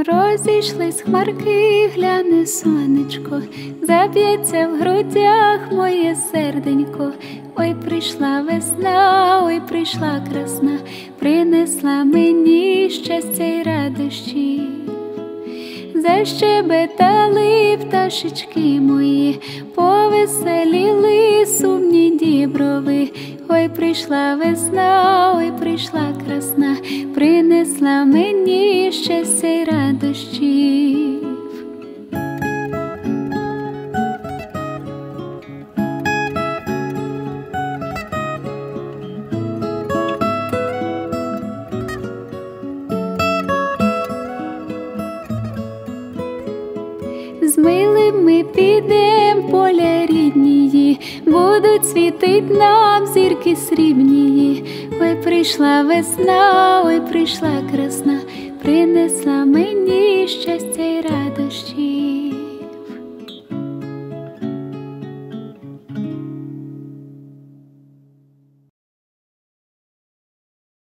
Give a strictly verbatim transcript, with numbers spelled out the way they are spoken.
Розійшлись хмарки, гляне сонечко, заб'ється в грудях моє серденько. Ой, прийшла весна, ой, прийшла красна, принесла мені щастя й радощі. Защебетали пташечки мої, повеселіли сумні діброви. Ой, прийшла весна, ой, прийшла красна, принесла мені щастя й радощів. З милим ми підем поля ріднії, будуть світить нам зірки срібнії. Ой, прийшла весна, ой, прийшла красна, принесла мені щастя й радощі.